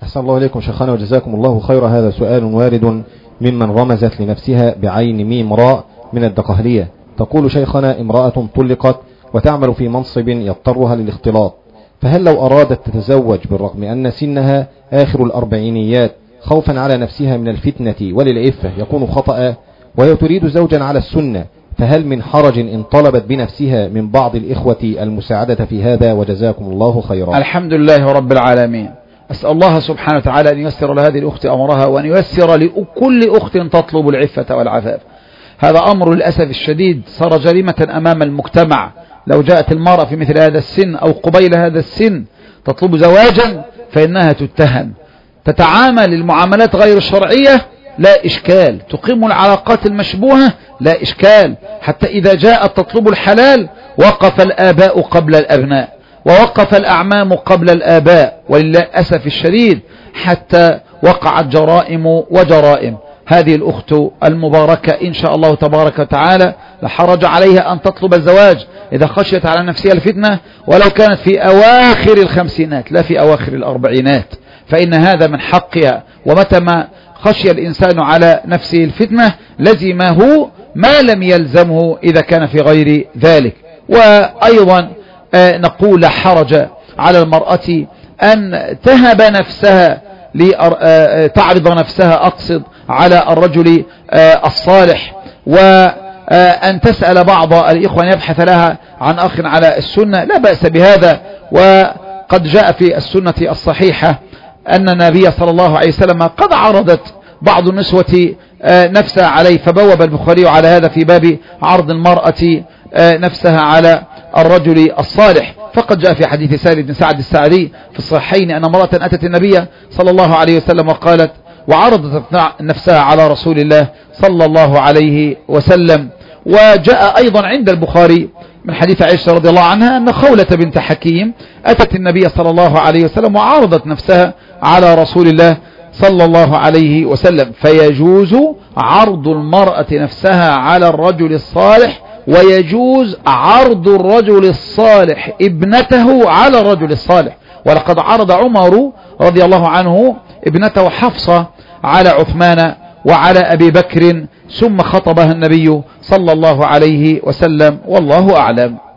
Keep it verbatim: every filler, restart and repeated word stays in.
أحسن الله إليكم شيخنا وجزاكم الله خير. هذا سؤال وارد ممن رمزت لنفسها بعين ميم راء من الدقهلية. تقول شيخنا: امرأة طلقت وتعمل في منصب يضطرها للاختلاط، فهل لو أرادت تتزوج بالرغم أن سنها آخر الأربعينيات خوفا على نفسها من الفتنة وللعفة يكون خطأ، وهي تريد زوجا على السنة، فهل من حرج إن طلبت بنفسها من بعض الإخوة المساعدة في هذا؟ وجزاكم الله خيرا. الحمد لله رب العالمين. أسأل الله سبحانه وتعالى أن ييسر لهذه الأخت أمرها، وأن ييسر لكل أخت تطلب العفة والعفاف. هذا أمر للأسف الشديد صار جريمة أمام المجتمع. لو جاءت المرأة في مثل هذا السن أو قبيل هذا السن تطلب زواجا فإنها تتهم. تتعامل المعاملات غير الشرعية لا إشكال، تقيم العلاقات المشبوهة لا إشكال، حتى إذا جاءت تطلب الحلال وقف الآباء قبل الأبناء، ووقف الأعمام قبل الآباء، وللأسف الشديد حتى وقعت جرائم وجرائم. هذه الأخت المباركة إن شاء الله تبارك وتعالى لا حرج عليها أن تطلب الزواج إذا خشيت على نفسها الفتنة، ولو كانت في أواخر الخمسينات لا في أواخر الأربعينات، فإن هذا من حقها. ومتى ما خشي الإنسان على نفسه الفتنة لزمه ما لم يلزمه إذا كان في غير ذلك. وأيضا نقول لا حرج على المرأة أن تهب نفسها لتعرض نفسها أقصد على الرجل الصالح، وأن تسأل بعض الإخوة يبحث لها عن أخ على السنة، لا بأس بهذا. وقد جاء في السنة الصحيحة أن النبي صلى الله عليه وسلم قد عرضت بعض النسوة نفسها عليه، فبوب البخاري على هذا في باب عرض المرأة نفسها على الرجل الصالح. فقد جاء في حديث سهل بن سعد الساعدي في الصحيحين أن امرأة أتت النبي صلى الله عليه وسلم وقالت وعرضت نفسها على رسول الله صلى الله عليه وسلم. وجاء أيضا عند البخاري من حديث عائشة رضي الله عنها أن خولة بنت حكيم أتت النبي صلى الله عليه وسلم وعرضت نفسها على رسول الله صلى الله عليه وسلم. فيجوز عرض المرأة نفسها على الرجل الصالح، ويجوز عرض الرجل الصالح ابنته على الرجل الصالح. ولقد عرض عمر رضي الله عنه ابنته حفصة على عثمان وعلى أبي بكر، ثم خطبها النبي صلى الله عليه وسلم، والله أعلم.